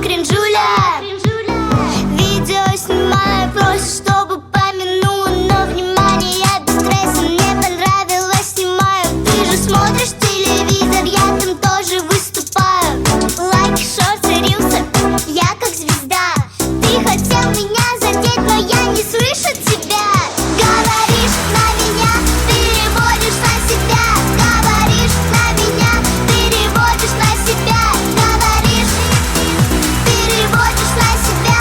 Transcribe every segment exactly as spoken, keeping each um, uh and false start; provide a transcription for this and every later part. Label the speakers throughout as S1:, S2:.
S1: кринжуля. Видео снимаю, просит, чтобы помянула, но внимание, я без стресса, мне понравилось, снимаю. Ты же смотришь телевизор, я там тоже выступаю. Лайки, шорты, рилсы, я как звезда. Ты хотел меня задеть, но я не слышу тебя. Говоришь на меня, переводишь на себя. Говоришь на меня, переводишь на себя. Говоришь, переводишь на себя.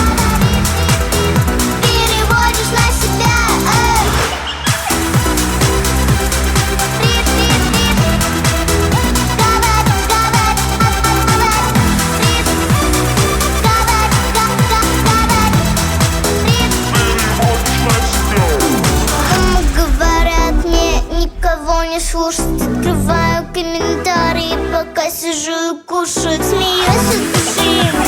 S1: Переводишь на себя. Эй. Мама говорят мне никого не слушать. Открываю комментарии, пока сижу и кушаю. Смеюсь от души.